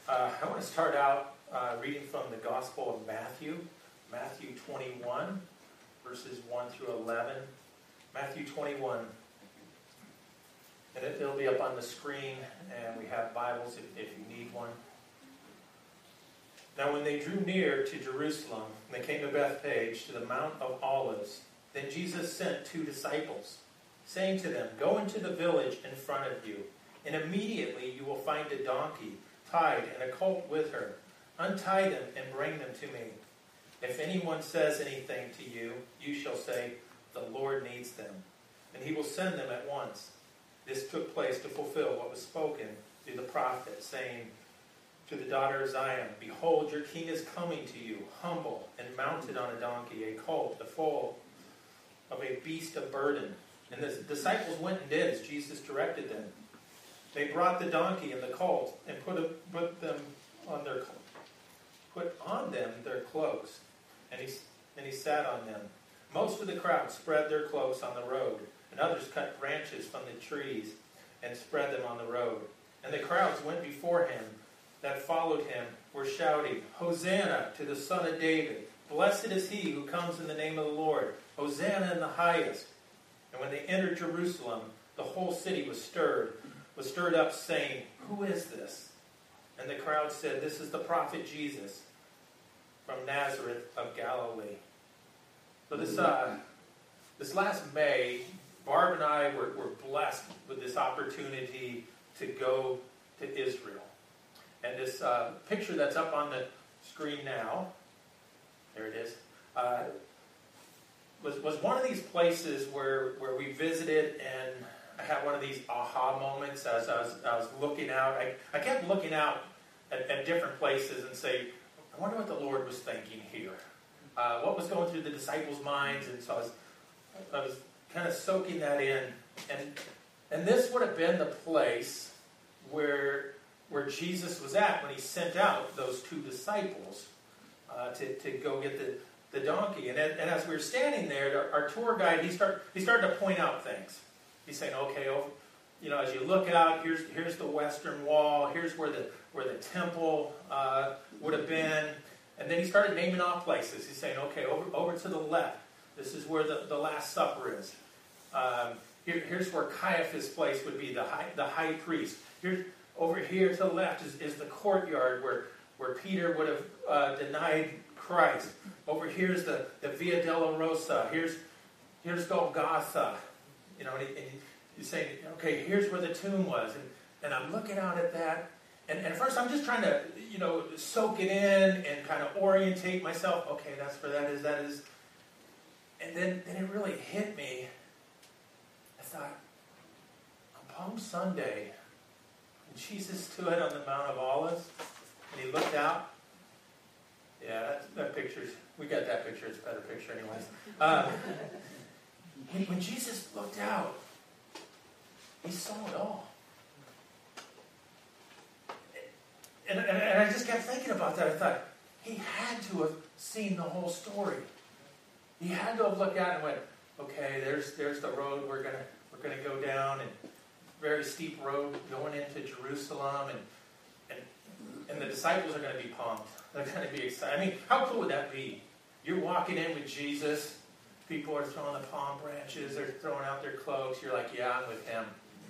I want to start out reading from the Gospel of Matthew, Matthew 21, verses 1 through 11. Matthew 21. And it'll be up on the screen, and we have Bibles if you need one. Now when they drew near to Jerusalem, and they came to Bethphage, to the Mount of Olives, then Jesus sent 2 disciples, saying to them, "Go into the village in front of you, and immediately you will find a donkey tied and a colt with her. Untie them and bring them to me. If anyone says anything to you, you shall say, 'The Lord needs them,' and he will send them at once." This took place to fulfill what was spoken through the prophet, saying to the daughter of Zion, "Behold, your king is coming to you, humble and mounted on a donkey, a colt, the foal of a beast of burden." And the disciples went and did as Jesus directed them. They brought the donkey and the colt and put on them their cloaks, and he sat on them. Most of the crowd spread their cloaks on the road, and others cut branches from the trees and spread them on the road. And the crowds went before him that followed him were shouting, "Hosanna to the Son of David! Blessed is he who comes in the name of the Lord! Hosanna in the highest!" And when they entered Jerusalem, the whole city was stirred up, saying, "Who is this?" And the crowd said, "This is the prophet Jesus from Nazareth of Galilee." So this last May, Barb and I were blessed with this opportunity to go to Israel. And this picture that's up on the screen now, there it is, was one of these places where we visited, and I had one of these aha moments as I was looking out. I kept looking out at different places and say, I wonder what the Lord was thinking here. What was going through the disciples' minds? And so I was kind of soaking that in. And this would have been the place where Jesus was at when he sent out those 2 disciples to go get the donkey. And as we were standing there, our tour guide, he started to point out things. He's saying, "Okay, as you look out, here's the western wall. Here's where the temple would have been." And then he started naming off places. He's saying, "Okay, over to the left, this is where the Last Supper is. Here's where Caiaphas' place would be, the high priest. Over here to the left is the courtyard where Peter would have denied Christ. Over here's the Via Dolorosa. Here's Golgotha." And he's saying, "Okay, here's where the tomb was." And I'm looking out at that. And at first I'm just trying to, soak it in and kind of orientate myself. Okay, that's where that is. And then it really hit me. I thought, on Palm Sunday, when Jesus stood on the Mount of Olives, and he looked out. Yeah, that picture's, we got that picture. It's a better picture anyways. When Jesus looked out, he saw it all. And I just kept thinking about that. I thought, he had to have seen the whole story. He had to have looked out and went, "Okay, there's the road we're gonna go down, and very steep road going into Jerusalem, and the disciples are going to be pumped. They're going to be excited." I mean, how cool would that be? You're walking in with Jesus. People are throwing the palm branches. They're throwing out their cloaks. You're like, "Yeah, I'm with him."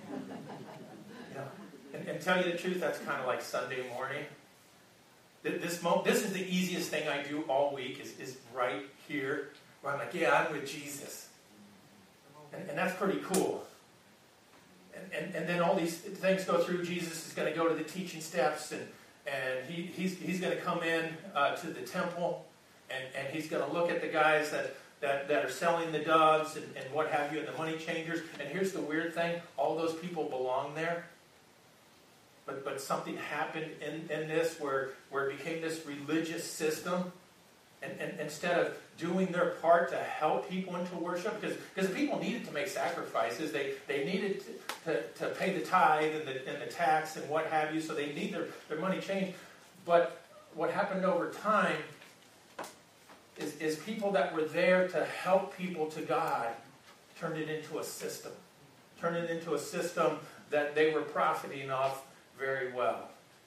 And tell you the truth, that's kind of like Sunday morning. This is the easiest thing I do all week is right here, where I'm like, "Yeah, I'm with Jesus." And that's pretty cool. And then all these things go through. Jesus is going to go to the teaching steps, and he's going to come in to the temple, and he's going to look at the guys that are selling the doves and what have you, and the money changers. And here's the weird thing: all those people belong there. But something happened in this where it became this religious system, and instead of doing their part to help people into worship, because the people needed to make sacrifices, they needed to pay the tithe and the tax and what have you, so they need their money changed. But what happened over time is people that were there to help people to God turned it into a system that they were profiting off very well.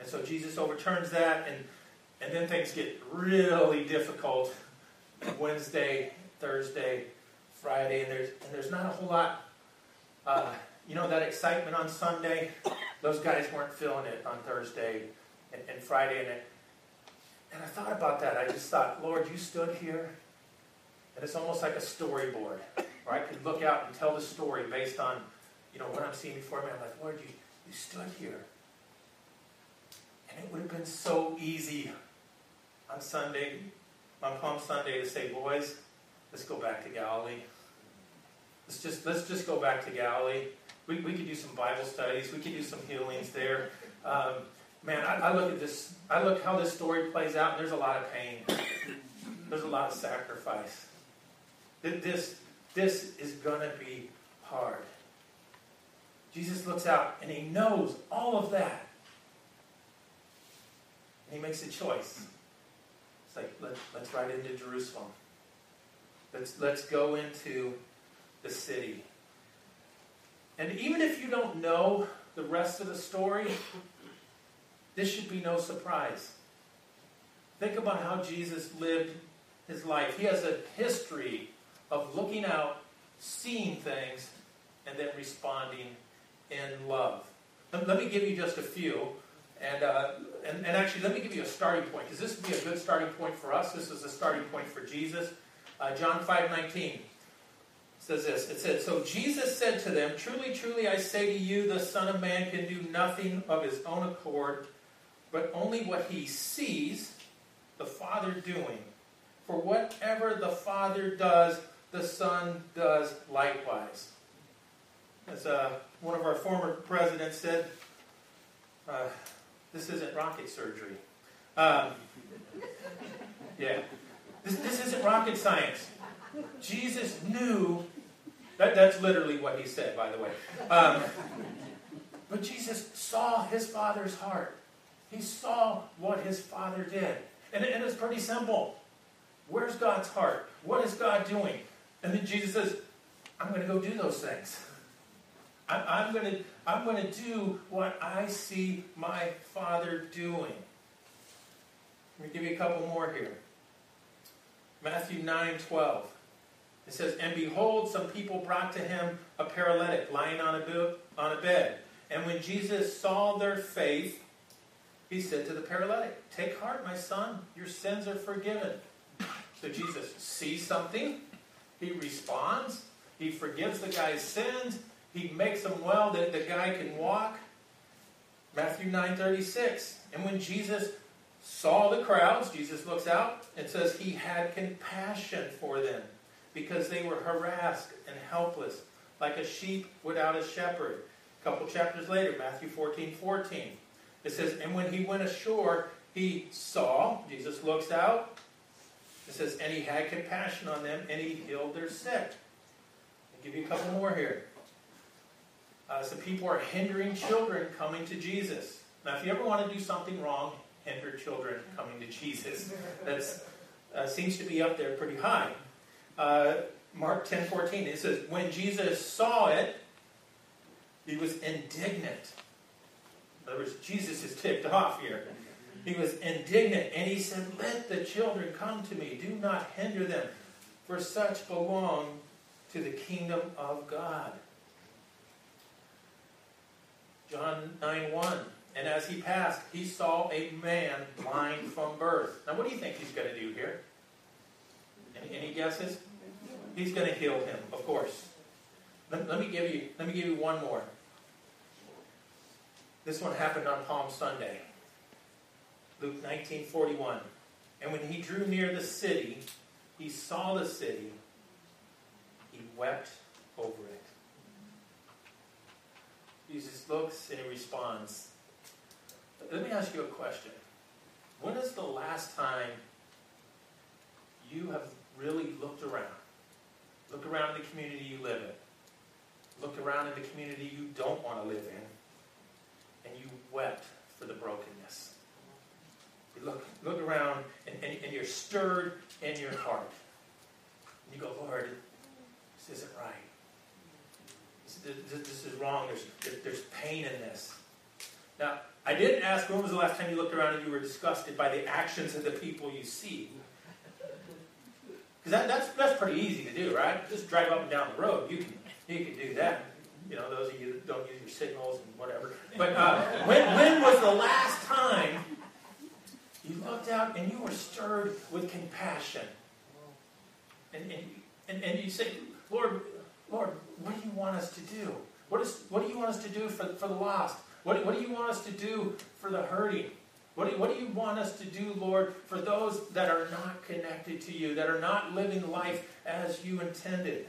And so Jesus overturns that, and then things get really difficult. Wednesday, Thursday, Friday, and there's not a whole lot. That excitement on Sunday, those guys weren't feeling it on Thursday and Friday. And I thought about that. I just thought, Lord, you stood here, and it's almost like a storyboard, where I could look out and tell the story based on, what I'm seeing before me. I'm like, Lord, you stood here. And it would have been so easy on Palm Sunday, to say, boys, let's go back to Galilee. Let's just go back to Galilee. We could do some Bible studies. We could do some healings there. I look at this. I look how this story plays out, and there's a lot of pain. There's a lot of sacrifice. This is going to be hard. Jesus looks out, and he knows all of that. And he makes a choice. It's like, let's ride into Jerusalem. Let's go into the city. And even if you don't know the rest of the story, this should be no surprise. Think about how Jesus lived his life. He has a history of looking out, seeing things, and then responding in love. Let me give you just a few. And actually, let me give you a starting point, because this would be a good starting point for us. This is a starting point for Jesus. John 5:19 says this. It said, "So Jesus said to them, 'Truly, truly, I say to you, the Son of Man can do nothing of his own accord, but only what he sees the Father doing. For whatever the Father does, the Son does likewise.'" As one of our former presidents said, this isn't rocket surgery. This isn't rocket science. Jesus knew, that's literally what he said, by the way. But Jesus saw his Father's heart. He saw what his Father did. And it's pretty simple. Where's God's heart? What is God doing? And then Jesus says, I'm going to go do those things. I'm going to do what I see my Father doing. Let me give you a couple more here. Matthew 9:12. It says, "And behold, some people brought to him a paralytic lying on a bed. And when Jesus saw their faith, he said to the paralytic, 'Take heart, my son, your sins are forgiven.'" So Jesus sees something. He responds. He forgives the guy's sins. He makes him well, that the guy can walk. Matthew 9:36. "And when Jesus saw the crowds," Jesus looks out, and says he had compassion for them, because they were harassed and helpless, like a sheep without a shepherd. A couple chapters later, Matthew 14:14. It says, "And when he went ashore, he saw," Jesus looks out, it says, "and he had compassion on them, and he healed their sick." I'll give you a couple more here. Some people are hindering children coming to Jesus. Now, if you ever want to do something wrong, hinder children coming to Jesus. That seems to be up there pretty high. Mark 10:14, it says, "When Jesus saw it, he was indignant." In other words, Jesus is ticked off here. He was indignant, and he said, "Let the children come to me. Do not hinder them, for such belong to the kingdom of God." John 9:1, "And as he passed, he saw a man blind from birth." Now, what do you think he's going to do here? Any guesses? He's going to heal him, of course. Let me give you one more. This one happened on Palm Sunday. Luke 19:41. "And when he drew near the city, he saw the city. He wept over it." Jesus looks and he responds. Let me ask you a question. When is the last time you have really looked around? Look around in the community you live in. Look around in the community you don't want to live in. And you wept for the brokenness. You look around and you're stirred in your heart. And you go, "Lord, this isn't right. This is wrong. There's pain in this." Now, I didn't ask when was the last time you looked around and you were disgusted by the actions of the people you see. Because that's pretty easy to do, right? Just drive up and down the road. You can do that. You know, those of you that don't use your signals and whatever. But when was the last time you looked out and you were stirred with compassion? And you say, Lord, what do you want us to do? What do you want us to do for the lost? What do you want us to do for the hurting? What do you want us to do, Lord, for those that are not connected to you, that are not living life as you intended?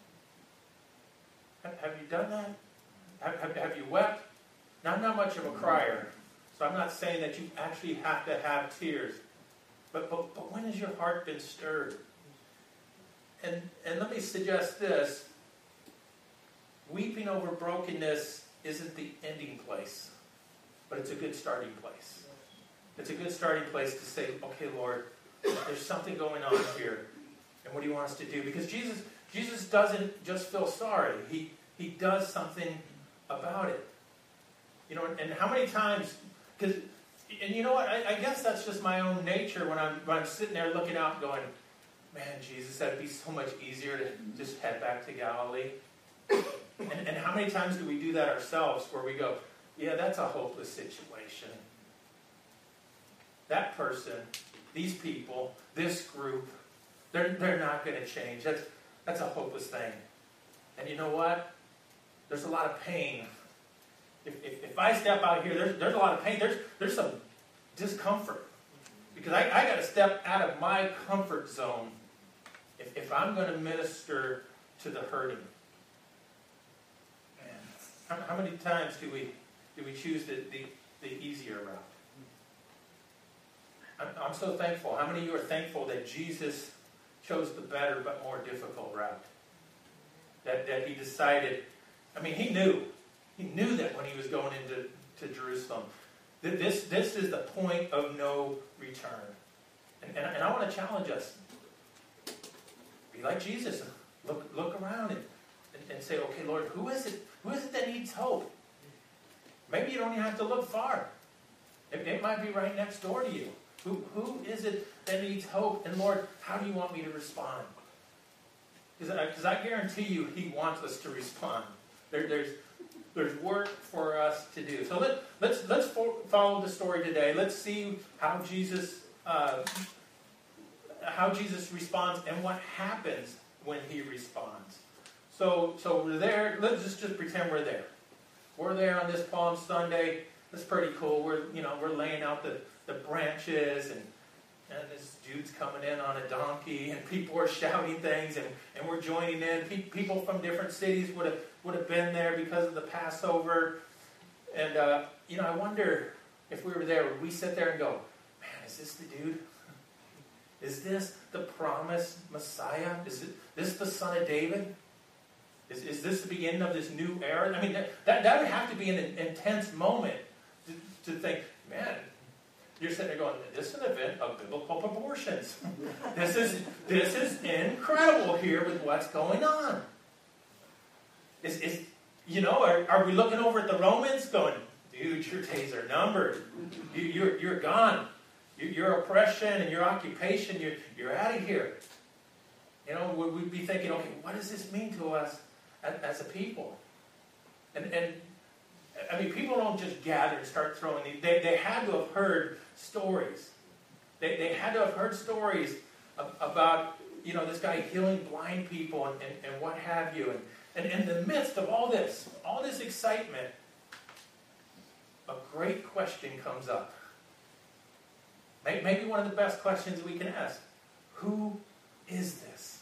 Have you done that? Have you wept? Now, I'm not much of a crier, so I'm not saying that you actually have to have tears. But when has your heart been stirred? And let me suggest this. Weeping over brokenness isn't the ending place, but it's a good starting place. It's a good starting place to say, okay, Lord, there's something going on here, and what do you want us to do? Because Jesus doesn't just feel sorry. He does something about it. You know, and how many times, and you know what, I guess that's just my own nature when I'm sitting there looking out going, man, Jesus, that'd be so much easier to just head back to Galilee. And how many times do we do that ourselves where we go, yeah, that's a hopeless situation. That person, these people, this group, they're not going to change. That's a hopeless thing. And you know what? There's a lot of pain. If I step out here, there's a lot of pain. There's some discomfort. Because I got to step out of my comfort zone if I'm going to minister to the hurting. Man, how many times do we choose the easier route? I'm so thankful. How many of you are thankful that Jesus chose the better but more difficult route? That he decided, I mean, he knew that when he was going into Jerusalem, that this is the point of no return. And I want to challenge us. Be like Jesus. Look around and say, okay, Lord, who is it that needs hope? Maybe you don't even have to look far. It might be right next door to you. Who is it that needs hope? And Lord, how do you want me to respond? Because I guarantee you, He wants us to respond. There's work for us to do. So let's follow the story today. Let's see how Jesus responds and what happens when He responds. So we're there. Let's just pretend we're there. We're there on this Palm Sunday. That's pretty cool. We're laying out the branches and this dude's coming in on a donkey and people are shouting things and we're joining in. People from different cities would have been there because of the Passover. And I wonder if we were there, would we sit there and go, man, is this the dude? Is this the promised Messiah? Is this the Son of David? Is this the beginning of this new era? I mean, that would have to be an intense moment to think, man, you're sitting there going, this is an event of biblical proportions. This is incredible here with what's going on. Are we looking over at the Romans going, dude, your days are numbered. You're gone. Your oppression and your occupation, you're out of here. Would we be thinking, okay, what does this mean to us as a people? And I mean, people don't just gather and start throwing these. They had to have heard stories. They had to have heard stories about, this guy healing blind people and what have you. And in the midst of all this excitement, a great question comes up. Maybe one of the best questions we can ask. Who is this?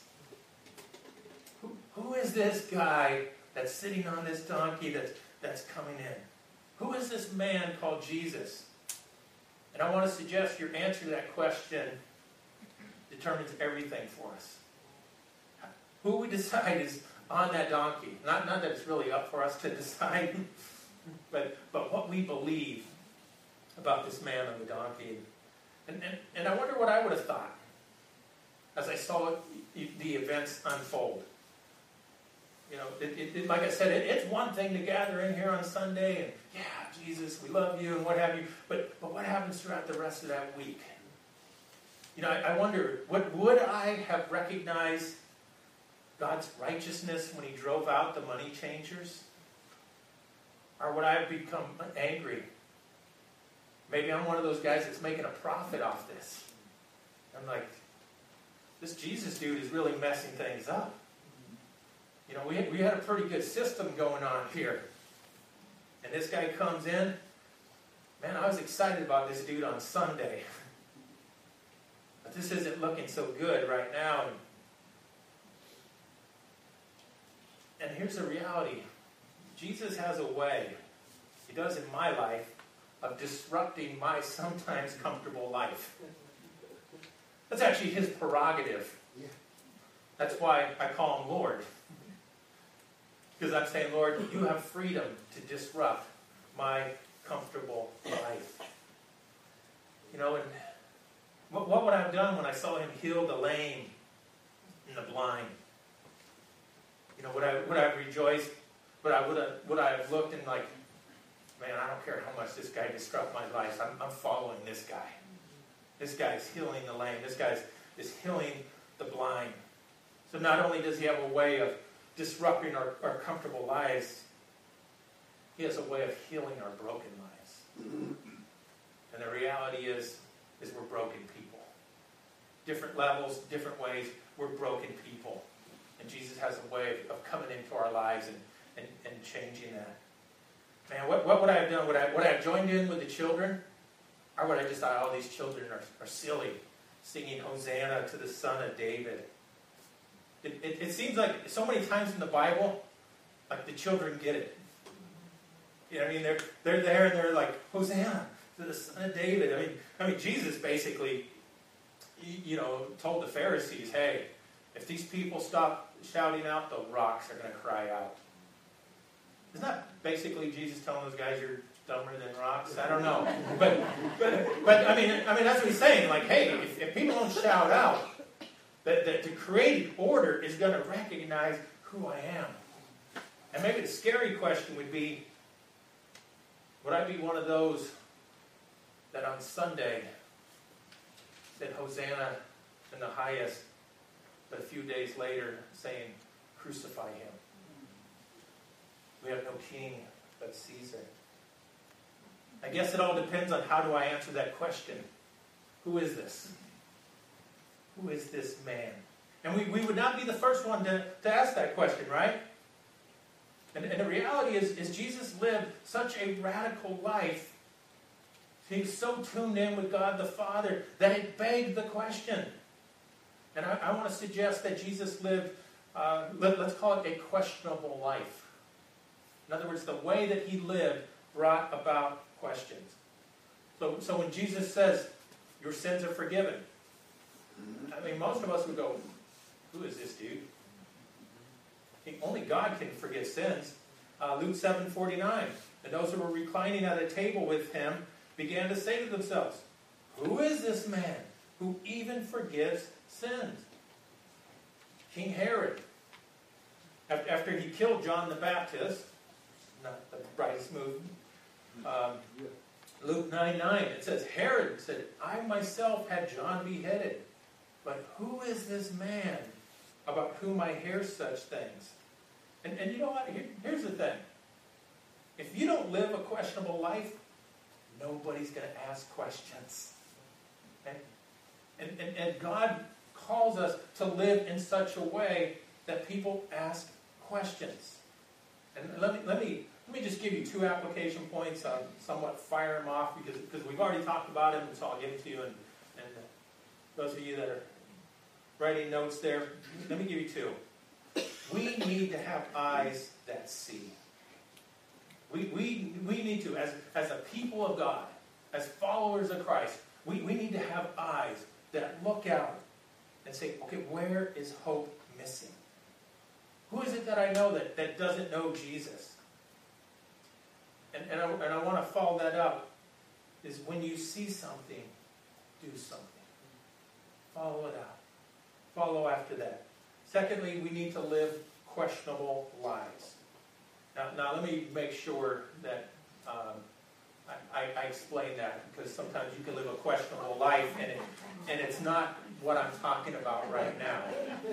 Who is this guy that's sitting on this donkey that's coming in? Who is this man called Jesus? And I want to suggest your answer to that question determines everything for us. Who we decide is on that donkey. Not that it's really up for us to decide, but what we believe about this man on the donkey. And I wonder what I would have thought as I saw the events unfold. Like I said, it's one thing to gather in here on Sunday and, yeah, Jesus, we love you, and what have you. But what happens throughout the rest of that week? I wonder, would I have recognized God's righteousness when he drove out the money changers? Or would I have become angry? Maybe I'm one of those guys that's making a profit off this. I'm like, this Jesus dude is really messing things up. We had a pretty good system going on here. And this guy comes in. Man, I was excited about this dude on Sunday. But this isn't looking so good right now. And here's the reality. Jesus has a way, he does in my life, of disrupting my sometimes comfortable life. That's actually his prerogative. That's why I call him Lord. Because I'm saying, Lord, you have freedom to disrupt my comfortable life. And what would I have done when I saw him heal the lame and the blind? Would I have rejoiced? Would I have looked and like, man, I don't care how much this guy disrupts my life. I'm following this guy. This guy's healing the lame. This guy is healing the blind. So not only does he have a way of disrupting our comfortable lives, he has a way of healing our broken lives. And the reality is we're broken people. Different levels, different ways, we're broken people. And Jesus has a way of coming into our lives and changing that. Man, what would I have done? Would I have joined in with the children? Or would I just thought, oh, these children are silly, singing Hosanna to the Son of David? It seems like so many times in the Bible, like the children get it. They're there and they're like, Hosanna to the Son of David. I mean, Jesus basically, told the Pharisees, hey, if these people stop shouting out, the rocks are going to cry out. Isn't that basically Jesus telling those guys you're dumber than rocks? I don't know. But I mean that's what he's saying. Like, hey, if people don't shout out, that the created order is going to recognize who I am. And maybe the scary question would be, would I be one of those that on Sunday said Hosanna in the highest, but a few days later saying, crucify him? We have no king but Caesar. I guess it all depends on how do I answer that question. Who is this? Who is this man? And we would not be the first one to ask that question, right? And the reality is Jesus lived such a radical life. He was so tuned in with God the Father that it begged the question. And I want to suggest that Jesus lived, let's call it a questionable life. In other words, the way that he lived brought about questions. So when Jesus says, your sins are forgiven, I mean, most of us would go, who is this dude? Only God can forgive sins. Luke 7:49. And those who were reclining at a table with him began to say to themselves, who is this man who even forgives sins? King Herod, after he killed John the Baptist, not the brightest move, Luke 9:9, it says, Herod said, I myself had John beheaded, but who is this man about whom I hear such things? And you know what? Here's the thing. If you don't live a questionable life, nobody's going to ask questions. And God calls us to live in such a way that people ask questions. And let me just give you 2 application points. Somewhat fire them off because we've already talked about them, and so I'll give it to you. And those of you that are writing notes there, let me give you 2. We need to have eyes that see. We need to, as a people of God, as followers of Christ, we need to have eyes that look out and say, okay, where is hope missing? Who is it that I know that doesn't know Jesus? And I want to follow that up, is when you see something, do something. Follow it out. Follow after that. Secondly, we need to live questionable lives. Now let me make sure that I explain that because sometimes you can live a questionable life and it's not what I'm talking about right now.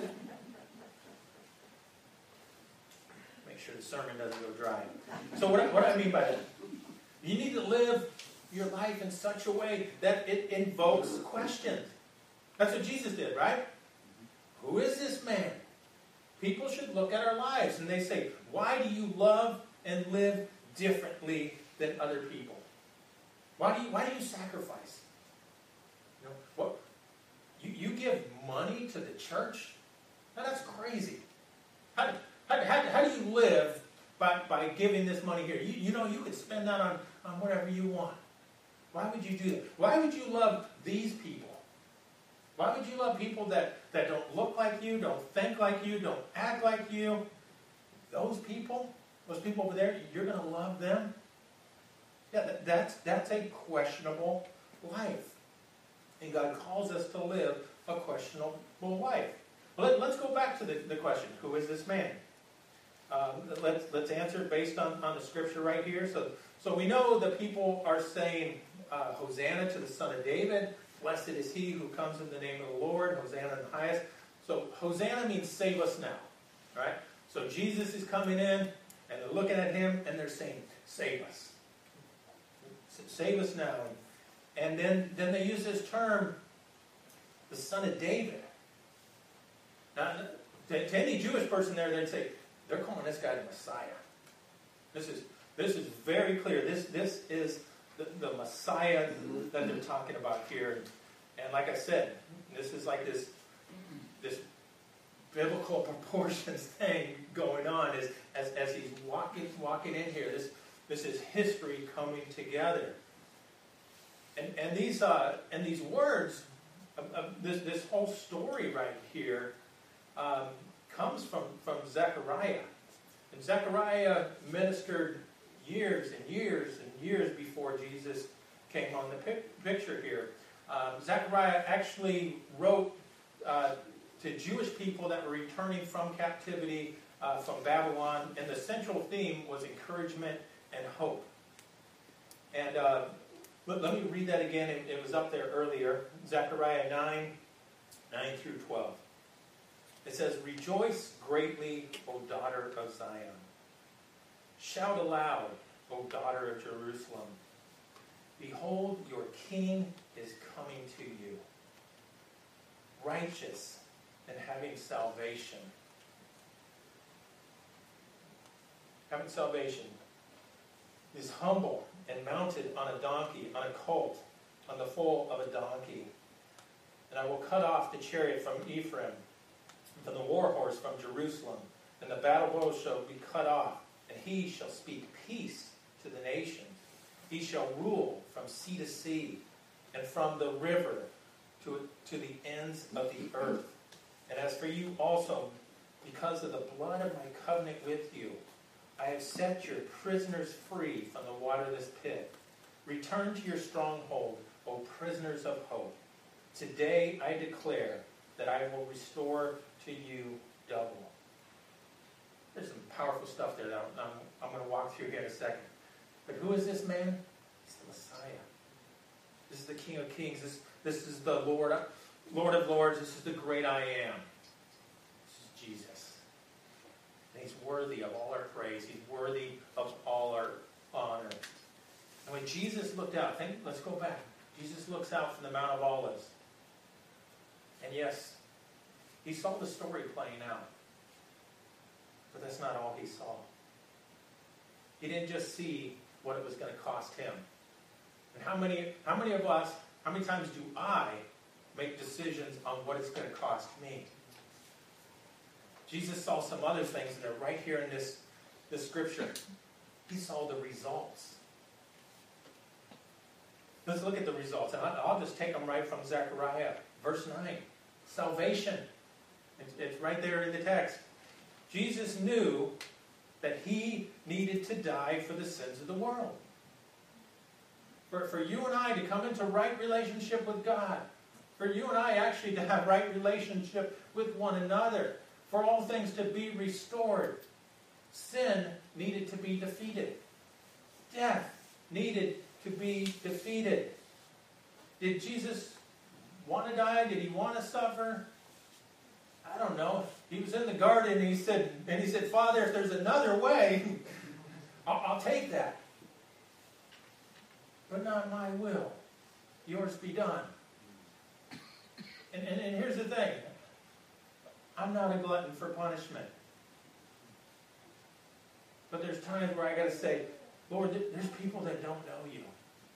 Make sure the sermon doesn't go dry. So what do I mean by that? You need to live your life in such a way that it invokes questions. That's what Jesus did, right? Who is this man? People should look at our lives and they say, why do you love and live differently than other people? Why do you sacrifice? What? You give money to the church? Now that's crazy. How do you live by giving this money here? You could spend that on whatever you want. Why would you do that? Why would you love these people? Why would you love people that don't look like you, don't think like you, don't act like you? Those people over there, you're going to love them? Yeah, that's a questionable life. And God calls us to live a questionable life. Let's go back to the question, who is this man? Let's answer it based on the scripture right here. So we know that people are saying, Hosanna to the Son of David. Blessed is he who comes in the name of the Lord. Hosanna in the highest. So Hosanna means save us now. Right? So Jesus is coming in, and they're looking at him, and they're saying, save us. Save us now. And then they use this term, the Son of David. Now, to any Jewish person there, they'd say, they're calling this guy the Messiah. This is very clear. This is the Messiah that they're talking about here. And like I said, this is like this biblical proportions thing going on as he's walking in here. This is history coming together. And these words, this whole story right here comes from Zechariah. And Zechariah ministered years and years and years before Jesus came on the picture here. Zechariah actually wrote to Jewish people that were returning from captivity from Babylon, and the central theme was encouragement and hope. And let me read that again. It was up there earlier. Zechariah 9 through 12. It says, rejoice greatly, O daughter of Zion. Shout aloud, O daughter of Jerusalem. Behold, your king is coming to you, righteous and having salvation. Having salvation. Is humble and mounted on a donkey, on a colt, on the foal of a donkey. And I will cut off the chariot from Ephraim, from the war horse from Jerusalem, and the battle bow shall be cut off, and he shall speak peace to the nations. He shall rule from sea to sea, and from the river to the ends of the earth. And as for you also, because of the blood of my covenant with you, I have set your prisoners free from the waterless pit. Return to your stronghold, O prisoners of hope. Today I declare that I will restore to you double. There's some powerful stuff there that I'm going to walk through here in a second. But who is this man? He's the Messiah. This is the King of Kings. This is the Lord of Lords. This is the great I am. This is Jesus. And he's worthy of all our praise. He's worthy of all our honor. And when Jesus looked out, let's go back. Jesus looks out from the Mount of Olives. And yes, he saw the story playing out. But that's not all he saw. He didn't just see what it was going to cost him. And how many of us, how many times do I make decisions on what it's going to cost me? Jesus saw some other things, and they're right here in this scripture. He saw the results. Let's look at the results. And I'll just take them right from Zechariah. Verse 9. Salvation. It's right there in the text. Jesus knew that he needed to die for the sins of the world. For you and I to come into right relationship with God. For you and I actually to have right relationship with one another. For all things to be restored. Sin needed to be defeated. Death needed to be defeated. Did Jesus want to die? Did he want to suffer? I don't know. He was in the garden and he said, Father, if there's another way, I'll take that. But not my will. Yours be done. And here's the thing. I'm not a glutton for punishment. But there's times where I got to say, Lord, there's people that don't know you.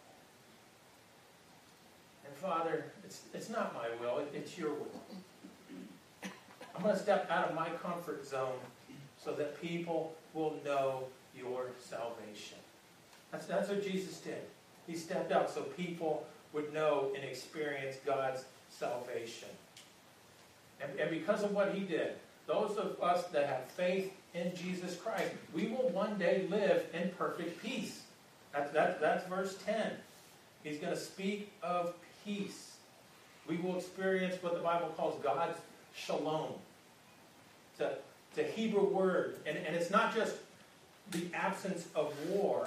And Father, it's not my will, it's your will. I'm going to step out of my comfort zone so that people will know your salvation. That's what Jesus did. He stepped out so people would know and experience God's salvation. And because of what he did, those of us that have faith in Jesus Christ, we will one day live in perfect peace. That's verse 10. He's going to speak of peace. We will experience what the Bible calls God's shalom. It's a Hebrew word, and it's not just the absence of war,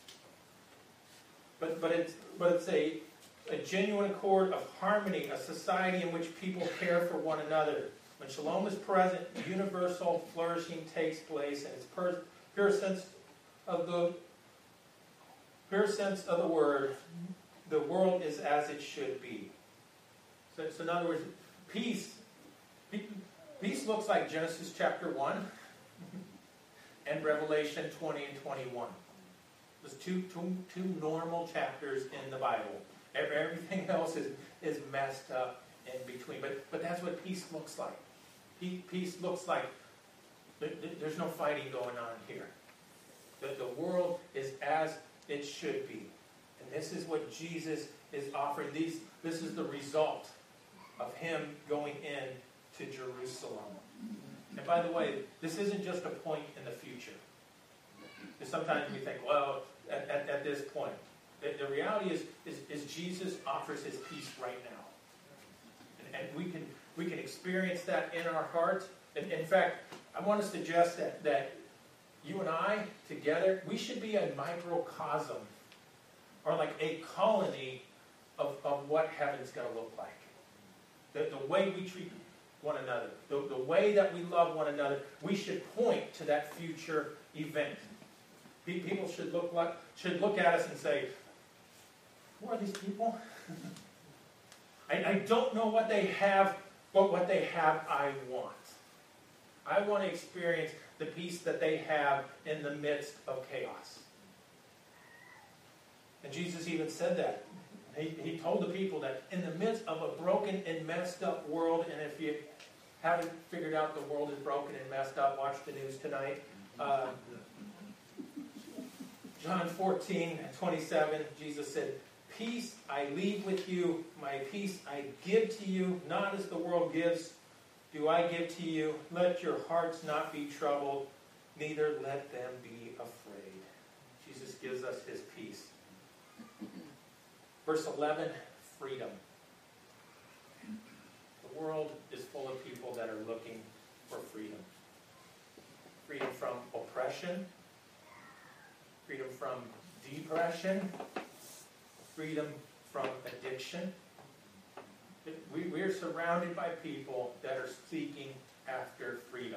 but it's a genuine accord of harmony, a society in which people care for one another. When shalom is present, universal flourishing takes place, and its pure sense of the word, the world is as it should be. So in other words, peace looks like Genesis chapter 1 and Revelation 20 and 21. There's two normal chapters in the Bible. Everything else is messed up in between. But that's what peace looks like. Peace looks like there's no fighting going on here. The world is as it should be. And this is what Jesus is offering. This is the result of him going in to Jerusalem. And by the way, this isn't just a point in the future. Because sometimes we think, well, at this point. The reality is Jesus offers his peace right now. And we can experience that in our hearts. And in fact, I want to suggest that you and I together, we should be a microcosm or like a colony of what heaven's going to look like. The way we treat one another, the way that we love one another, we should point to that future event. People should look at us and say, who are these people? I don't know what they have, but what they have I want. I want to experience the peace that they have in the midst of chaos. And Jesus even said that. He told the people that in the midst of a broken and messed up world, and if you haven't figured out the world is broken and messed up, watch the news tonight. John 14:27, Jesus said, "Peace I leave with you, my peace I give to you, not as the world gives, do I give to you. Let your hearts not be troubled, neither let them be afraid." Jesus gives us his peace. Verse 11, freedom. The world is full of people that are looking for freedom. Freedom from oppression, freedom from depression, freedom from addiction. We're surrounded by people that are seeking after freedom.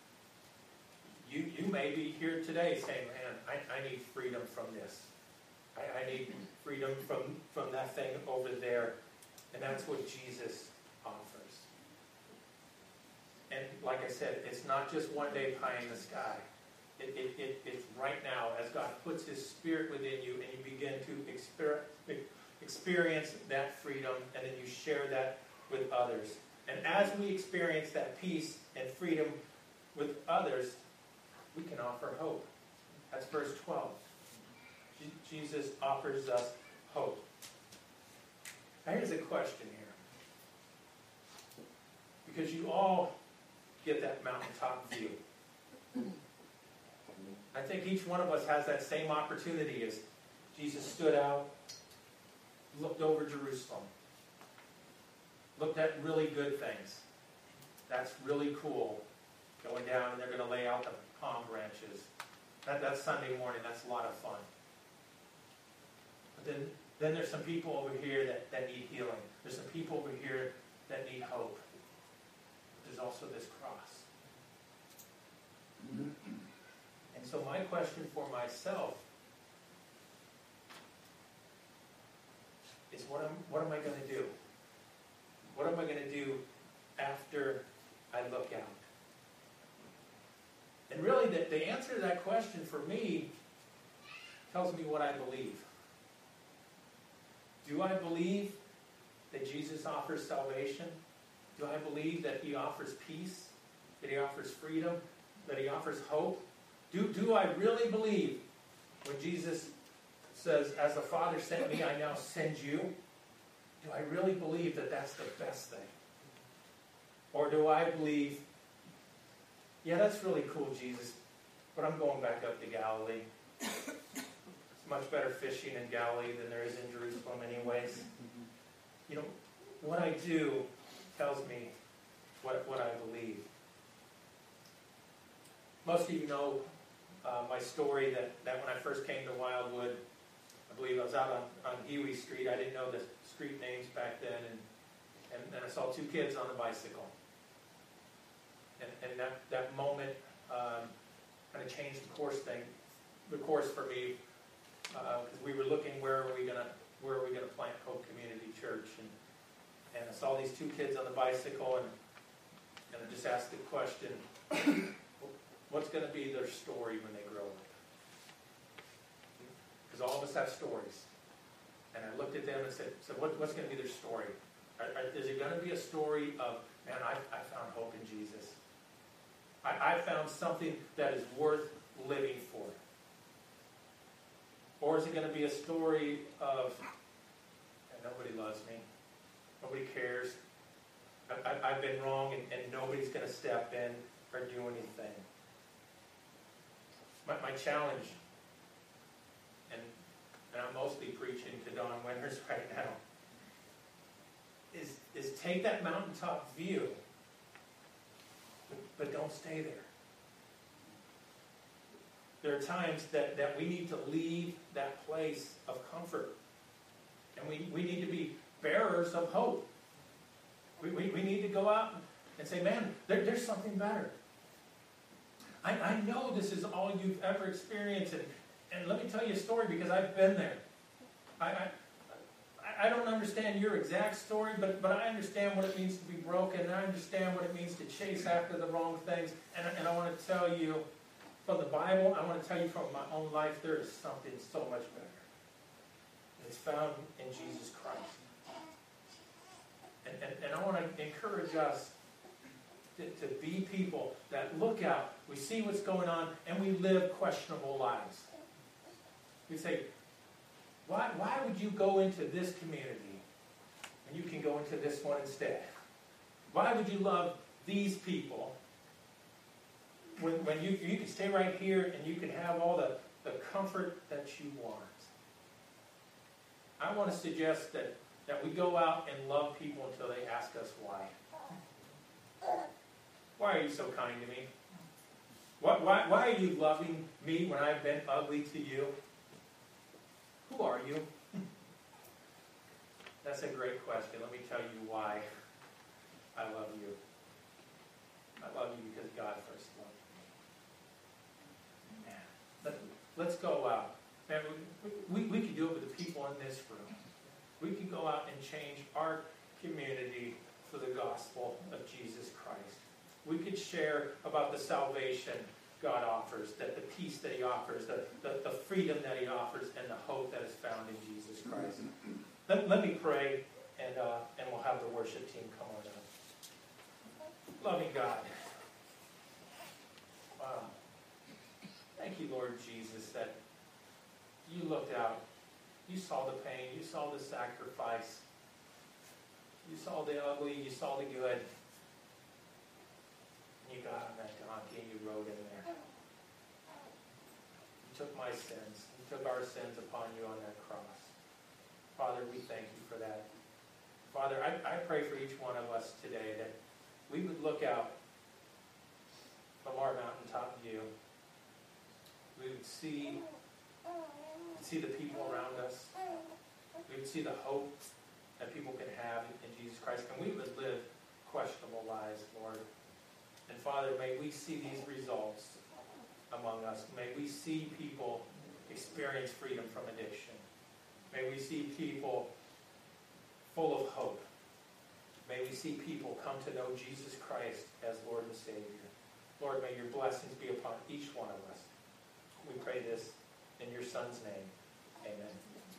You may be here today saying, man, I need freedom from this. I need freedom from that thing over there. And that's what Jesus offers. And like I said, it's not just one day pie in the sky. It's right now as God puts his spirit within you and you begin to experience that freedom, and then you share that with others. And as we experience that peace and freedom with others, we can offer hope. That's verse 12. Jesus offers us hope. Now here's a question here. Because you all get that mountaintop view. I think each one of us has that same opportunity as Jesus stood out, looked over Jerusalem, looked at really good things. That's really cool. Going down and they're going to lay out the palm branches. That's Sunday morning. That's a lot of fun. then there's some people over here that need healing. There's some people over here that need hope. There's also this cross. And so my question for myself is, what am I going to do? What am I going to do after I look out? And really, the answer to that question for me tells me what I believe. Do I believe that Jesus offers salvation? Do I believe that he offers peace? That he offers freedom? That he offers hope? Do I really believe when Jesus says, as the Father sent me, I now send you? Do I really believe that that's the best thing? Or do I believe, yeah, that's really cool, Jesus, but I'm going back up to Galilee. It's much better fishing in Galilee than there is in Jerusalem anyways. You know, what I do tells me what I believe. Most of you know my story that when I first came to Wildwood, I believe I was out on Huey Street. I didn't know the street names back then, and I saw two kids on a bicycle. And that moment kind of changed the course for me, because we were looking where are we gonna plant Hope Community Church, and I saw these two kids on the bicycle, and I just asked the question, what's going to be their story when they grow up? Because all of us have stories. And I looked at them and said what's going to be their story? Is it going to be a story of, man, I found hope in Jesus. I found something that is worth living for. Or is it going to be a story of, nobody loves me, nobody cares, I've been wrong, and nobody's going to step in or do anything. My challenge, and I'm mostly preaching to Don Winters right now, is take that mountaintop view, but don't stay there. There are times that we need to leave that place of comfort. And we need to be bearers of hope. We need to go out and say, man, there's something better. I know this is all you've ever experienced. And let me tell you a story, because I've been there. I don't understand your exact story, but I understand what it means to be broken. And I understand what it means to chase after the wrong things. And I want to tell you from the Bible, I want to tell you from my own life, there is something so much better. It's found in Jesus Christ. And I want to encourage us to be people that look out, we see what's going on, and we live questionable lives. We say, why would you go into this community when you can go into this one instead? Why would you love these people when you can stay right here and you can have all the comfort that you want? I want to suggest that we go out and love people until they ask us why. Why are you so kind to me? Why are you loving me when I've been ugly to you? Who are you? That's a great question. Let me tell you why I love you. I love you because God first loved me. Man, let's go out. Man, we can do it with the people in this room. We can go out and change our community for the gospel of Jesus Christ. We could share about the salvation God offers, that the peace that he offers, the freedom that he offers, and the hope that is found in Jesus Christ. Let me pray, and we'll have the worship team come on up. Loving God, wow. Thank you, Lord Jesus, that you looked out. You saw the pain. You saw the sacrifice. You saw the ugly. You saw the good. And you got on that donkey and you rode in there. You took my sins. You took our sins upon you on that cross. Father, we thank you for that. Father, I pray for each one of us today that we would look out from our mountaintop view. We would see the people around us. We would see the hope that people can have in Jesus Christ. And we would live questionable lives, Lord. And Father, may we see these results among us. May we see people experience freedom from addiction. May we see people full of hope. May we see people come to know Jesus Christ as Lord and Savior. Lord, may your blessings be upon each one of us. We pray this in your Son's name. Amen.